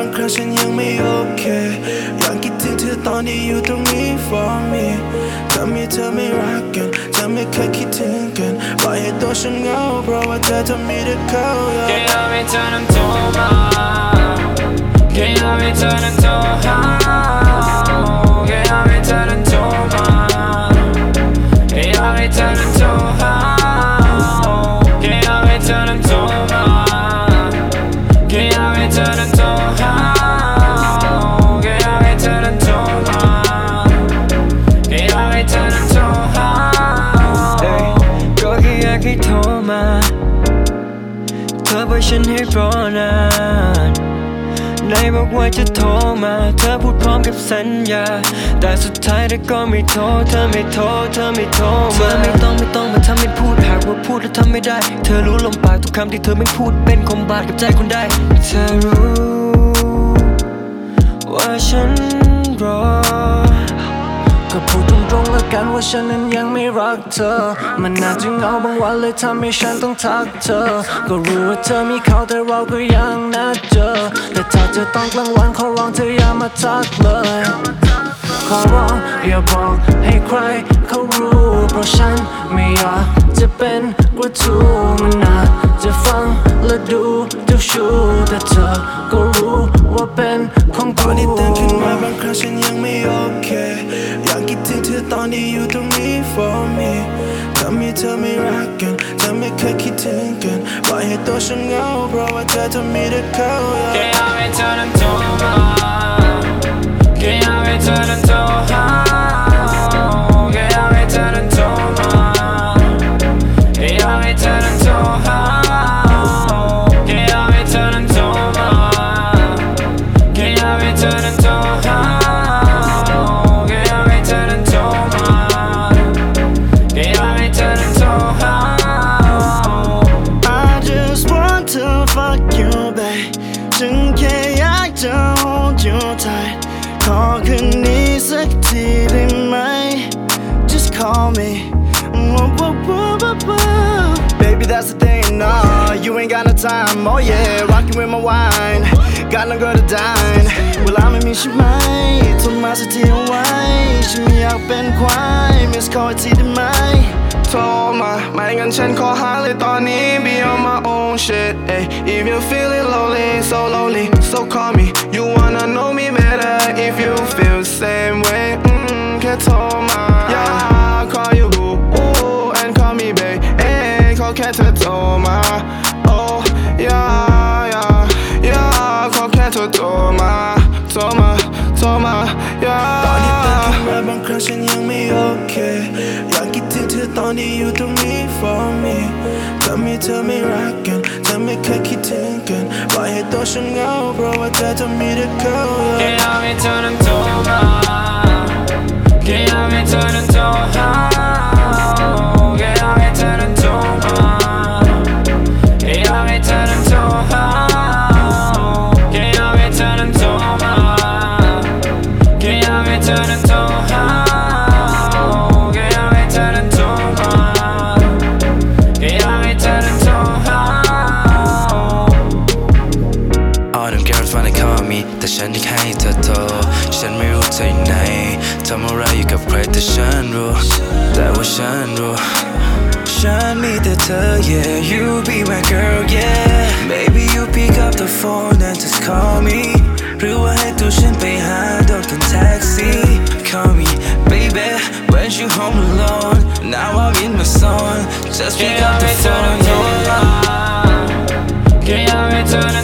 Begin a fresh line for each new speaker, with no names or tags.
ครั้งฉันยังไม่โอเคยังคิดถึงเธอตอนที่อยู่ตรงนี้ for me ทำให้เธอไม่รักกันจะไม่เคยคิดถึงกันปล่อยให้ตัวฉันเหงาเพราะว่าเธอจะมีแต่เขาแค่อยากให้เธอนั้นโทรมาแค่อยากให้เธอนั้นโทรหาแค่อยากให้เธอนั้นโทรมาแค่อยากให้เธอนั้นโทรหาแค่อยากให้เธอนั้นโทรมาแค่อยากให้เธอนั้นโทรหาแค่อยากให้เธอนั้นโทรมาแค่อยากให้เธอนั้นโทรหา
ก็แค่อยากให้โทรมาเธอบอกฉันให้รอนานไหนบอกว่าจะโทรมาเธอพูดพร้อมกับสัญญาแต่สุดท้ายเธอก็ไม่โทรเธอไม่โทรเธอไม่โทรเธอไม่ต้องมาทำเป็นพูดหากว่าพูดแล้วทำไม่ได้เธอรู้ลมปากทุกคำที่เธอไม่พูดเป็นคมบาดกับใจคนได้เธอรู้ว่าฉันรอก็พูดตรงๆแล้วกันว่าฉันนั้นยังไม่รักเธอมันน่าจะเหงาบางวันเลยทำให้ฉันต้องทักเธอก็รู้ว่าเธอมีเขาแต่เราก็ยังนัดเจอแต่ถ้าเจอตอนกลางวันขอร้องเธออย่ามาทักเลยขอร้องอย่าบอกให้ใครเขารู้เพราะฉันไม่อยากจะเป็นกระทู้มันน่าจะฟังและดูเจ้าชู้แต่เธอก็รู้ว่าเป็นของกู
ตอนที่ตื่นขึ้นมาบางครั้งฉันยังไม่โอเคยังคิดถึงเธอตอนที่อยู่ตรงนี้ for me ทำให้เธอไม่รักกันจะไม่เคยคิดถึงกันปล่อยให้ตัวฉันเหงาเพราะว่าเธอจะมีแต่เขาแค่อยากให้เธอนั้นโทรมาแค่อยากให้เธอนั้นโทรหาแค่อยากให้เธอนั้นโทรมาแค่อยากให้เธอนั้นโทรหาแค่อยากให้เธอนั้นโทรมาแค่อยากให้เธอนั้นโทรหาแค่อยากให้เธอนั้นโทรมาแค่อยากให้เธอนั้นโทรหา I just want to fuck you babe ฉันแค่อยากจะ hold you tight ขอคืนนี้สักทีได้ไหม Just call me Baby that's the thing no you ain't got no time oh yeah rockin' with my wine got no girl to dine เวลาไม่มีใช่ไหมโทรมาสักทีเอาไว้ฉันไม่อยากเป็นควาย miss call อีกทีได้ไหมโทรมาไม่งั้นฉันขอหาเลยตอนนี้ be on my own shit ay. If you feeling lonely so lonely so call me you wanna know me better if you feel same way แค่โทรมา yeah call you boo ooh, and call me babe ay, ขอแค่เธอโทรมา oh yeah yeah yeah ขอแค่เธอโทรมาโทรมาโทรมา yeah ตอนที่ตื่นขึ้นมาบางครั้งฉันยังไม่โอเคอยากคิดถึงเธอตอนที่อยู่ตรงนี้ for me ทำให้เธอไม่รักกันจะไม่เคยคิดถึงกันปล่อยให้ตัวฉันเหงาเพราะว่าเธอจะมีแต่เขาแค่อยากให้เธอนั้นโทรมาแค่อยากให้เธอนั้นโทรหาแค่อยากให้เธอนั้นโทรมาแค่อยากให้เธอนั้นโทรหาแค่อยากให้เธอนั้นโทรมาแค่อยากให้เธอนั้นโทรหาแค่อยากให้เธอนั้นโทรมาแค่อยากให้เธอนั้นโทรหา
All them girls wanna call me แต่ฉันอยากให้เธอโทรฉันไม่รู้เธออยู่ไหนทำอะไรอยู่กับใครแต่ฉันรู้แต่ว่าฉันรู้ฉันมีแต่เธอ yeah you be my girl yeah baby you pick up the phone and just call me หรือว่าให้ตัวฉันไปหาโดนกันแท็กซี่ call me baby when you home alone now I'm in my zone just pick up the phone yeah
แค่อยากให้เธอ